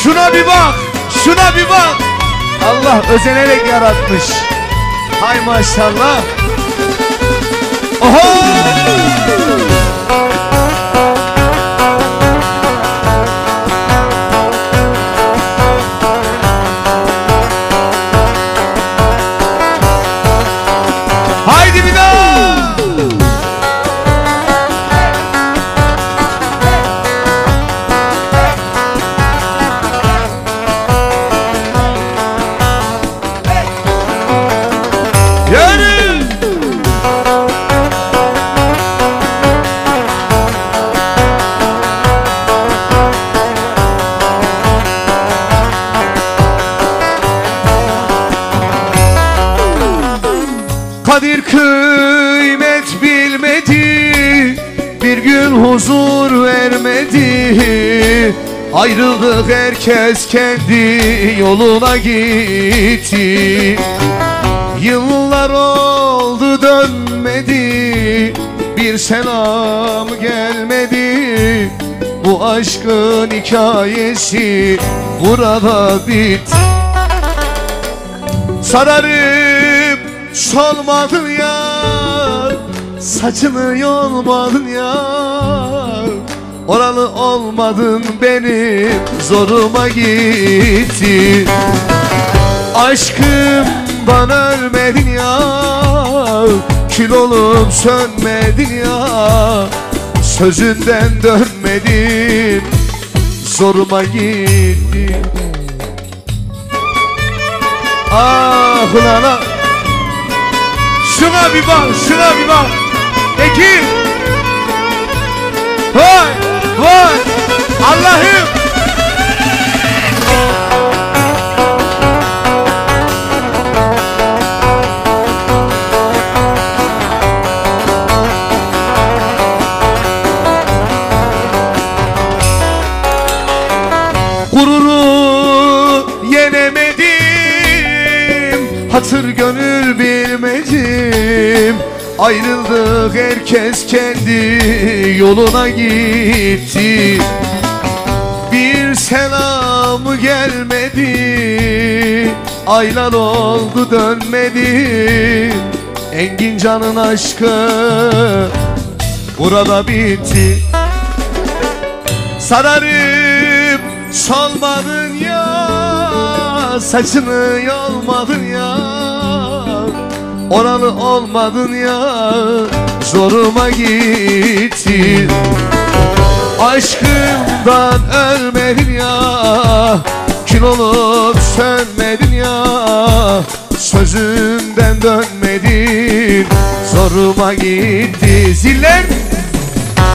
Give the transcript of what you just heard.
Şuna bir bak, şuna bir bak. Allah özenerek yaratmış. Hay maşallah. Oho! Haydi bir daha. Yürü. Kadir kıymet bilmedi, bir gün huzur vermedi. Ayrıldık, herkes kendi yoluna gitti. Yıllar oldu dönmedi, bir selam gelmedi. Bu aşkın hikayesi burada bitti. Sararıp solmadın ya, saçını yolmadın ya. Oralı olmadın, benim zoruma gitti. Aşkımdan ölmedin ya, kül olup sönmedin ya. Sözünden dönmedin, zoruma gitti. Ah ulan ah. Şuna bir bak, şuna bir bak. Peki. Vay, vay. Allah'ım. Gururu yenemedim, hatır gönül bilmedim. Ayrıldık, herkes kendi yoluna gitti. Bir selam gelmedi, aylar oldu dönmedi. Engin Can'ın aşkı burada bitti. Sararıp solmadın ya, saçını yolmadın ya. Oralı olmadın ya, zoruma gitti. Aşkımdan ölmedin ya, kül olup sönmedin ya. Sözünden dönmedin, zoruma gitti. Ziller.